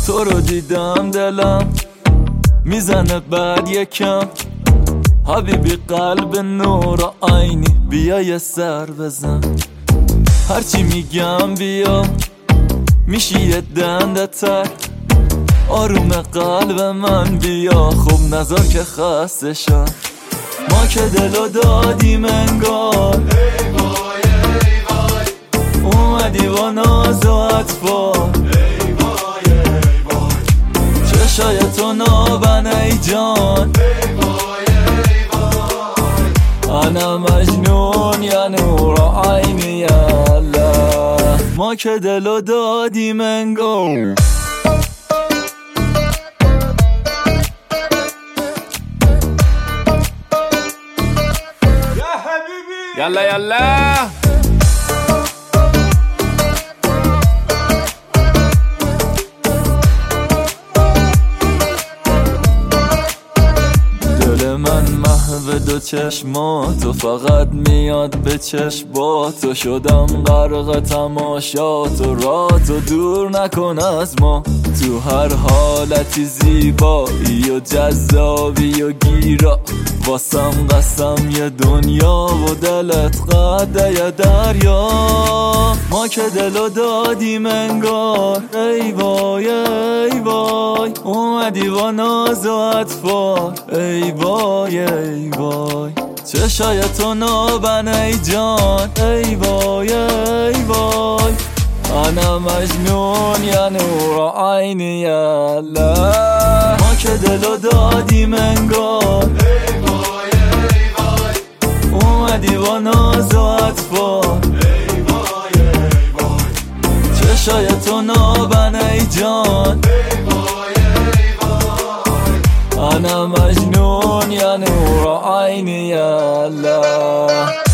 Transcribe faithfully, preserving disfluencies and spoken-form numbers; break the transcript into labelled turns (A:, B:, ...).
A: تو رو دیدم دلم میزنه بعد یکم، حبیبی قلب نور آینی بیا یه سر بزن. هرچی میگم بیا میشی یه دنده تر، آروم قلب من بیا خوب نظر که خسته شد. ما که دلو دادیم انگار، ای وای ای وای اومدی با ناز و اطفال، ای وای ای وای چشای تو نابن ای جان، ای وای ای وای انا مجنون یا نور عینی یا الله. ما که دلو دادیم انگار.
B: یلا یلا
A: دل من محو دو چشمات و فقط میاد به چشمات، و شدم غرق تماشات و رات و دور نکن از ما. تو هر حالتی زیبایی و جذابی و گیرا، واسم قسم یه دنیا و دلت قده یه دریا. ما که دلو دادیم انگار، ای وای ای وای اومدی با ناز و اطفال، ای وای ای وای چشای تو نابن ای جان، ای وای ای وای انا مجنون یا نور عینی یا الله. ما که دلو دادیم انگار، ای وای ای وای اومدی با ناز و اطفال، ای وای ای وای چشای تو نابن ای جان، ای وای ای وای انا مجنون یا نور عینی یا الله.